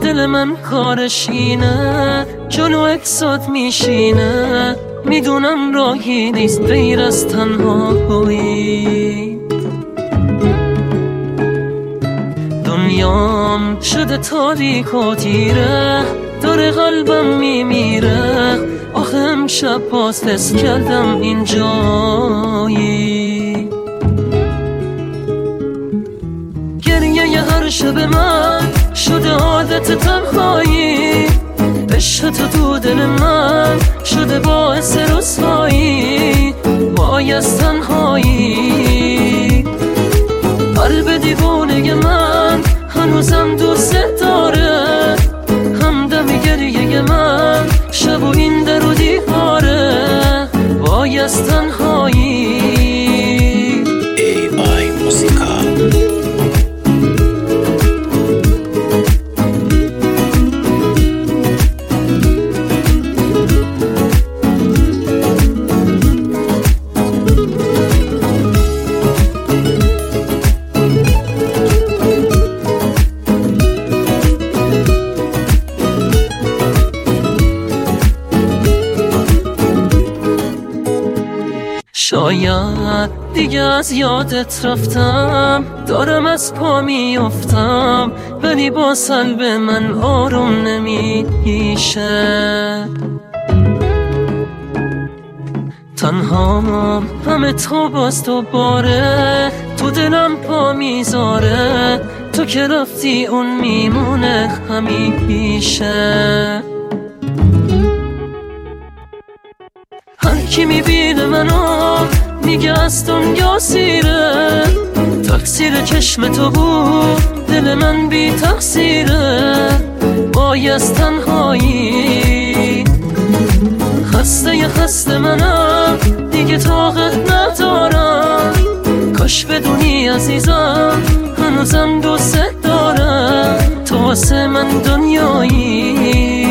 دل من کارش اینه، جلو اکسات میشینه، میدونم راهی نیست غیر از تنهایی. دنیام شده تاریک و تیره، داره قلبم میمیره، آخه امشب باز حس کردم اینجایی. گریه هر شب من شده عادت تنهایی، عشق تو دل من شده باعث رسوایی، وای از تنهایی. قلب دیوانه من هنوزم دوست داره، همدم گریه من شب و این در و دیواره، وای از تنهایی. AI موسیقا. شاید دیگه از یادت رفتم، دارم از پا میافتم، ولی با قلب من آروم نمیشه. تنهام همه تو باز دوباره، تو دلم پا میذاره، تو که رفتی اون میمونه همیشه. هر کی میبینه منو میگه از دنیا سیره، تقصیر چشم تو بود دل من بی تقصیره، وای از تنهایی. خسته منم دیگه طاقت ندارم، کاش بدونی عزیزم هنوزم دوست دارم، تو واسه من دنیایی.